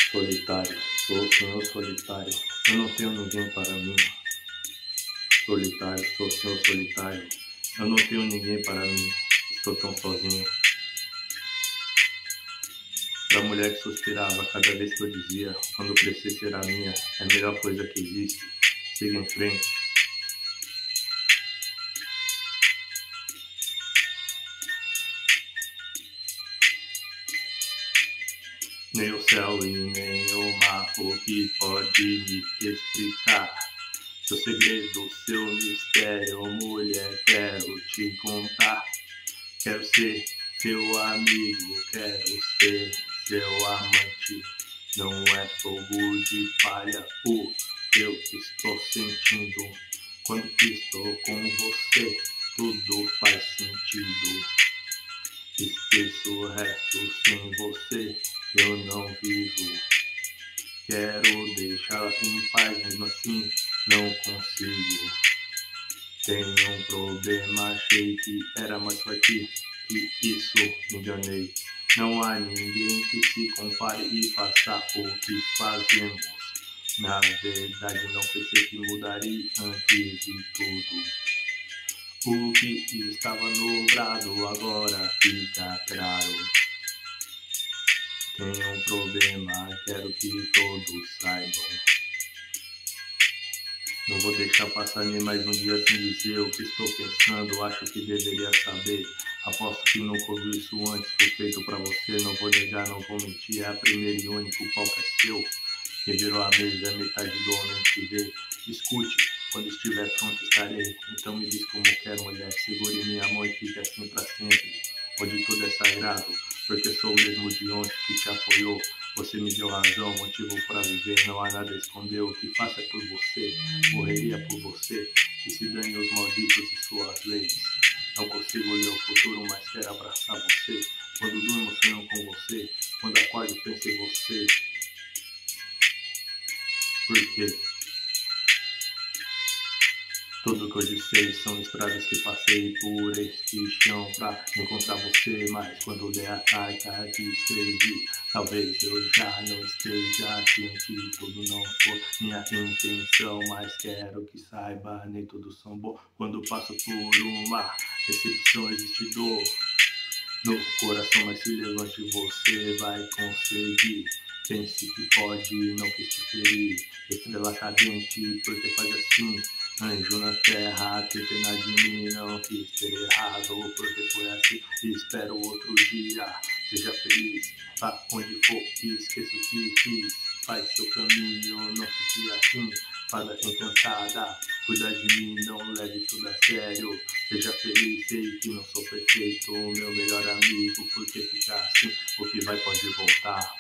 Solitário, sou o senhor solitário, eu não tenho ninguém para mim. Solitário, sou o senhor solitário, eu não tenho ninguém para mim, estou tão sozinho. Pra mulher que suspirava cada vez que eu dizia, quando crescer será minha, é a melhor coisa que existe, siga em frente. Nem o céu e nem o mar, o que pode me explicar seu segredo, seu mistério, mulher, quero te contar. Quero ser seu amigo, quero ser seu amante. Não é fogo de palha o que eu estou sentindo. Quando estou com você, tudo faz sentido. Esqueço o resto, sem você eu não vivo. Quero deixá-la em paz, mesmo assim não consigo. Tenho um problema, achei que era mais forte que isso, me enganei. Não há ninguém que se compare e faça o que fazemos. Na verdade não pensei que mudaria antes de tudo. O que estava nublado agora fica claro. Tenho um problema, quero que todos saibam. Não vou deixar passar nem mais um dia sem dizer o que estou pensando, acho que deveria saber. Aposto que nunca ouviu isso antes, foi feito pra você, não vou negar, não vou mentir. É a primeira e único palco é seu. Quem virou a mesa é metade do homem que vê. Escute, quando estiver pronto estarei. Então me diz como quer, mulher, segure minha mão e fique assim pra sempre. Onde tudo é sagrado, porque sou o mesmo de ontem que te apoiou. Você me deu razão, motivo pra viver, não há nada a esconder. O que faço é por você, morreria por você. Que se dane os malditos e suas leis. Não consigo ler o futuro, mas quero abraçar você. Quando durmo sonho com você, quando acordo penso em você. Por quê? Tudo que hoje sei são estradas que passei por este chão pra encontrar você. Mas quando ler a carta que escrevi, talvez eu já não esteja ciente. Tudo não foi minha intenção, mas quero que saiba, nem todos são bons. Quando passo por uma recepção existe dor no coração, mas se levante, você vai conseguir. Pense que pode, não quis te ferir. Estrela cadente, porque faz assim. Anjo na terra, ter pena de mim, não quis ter errado, porque foi assim. Espero outro dia, seja feliz, vá onde for, esqueça o que fiz. Faz seu caminho, não fique assim. Fada encantada, cuida de mim, não leve tudo a sério. Seja feliz, sei que não sou perfeito, meu melhor amigo, porque ficar assim, o que vai pode voltar.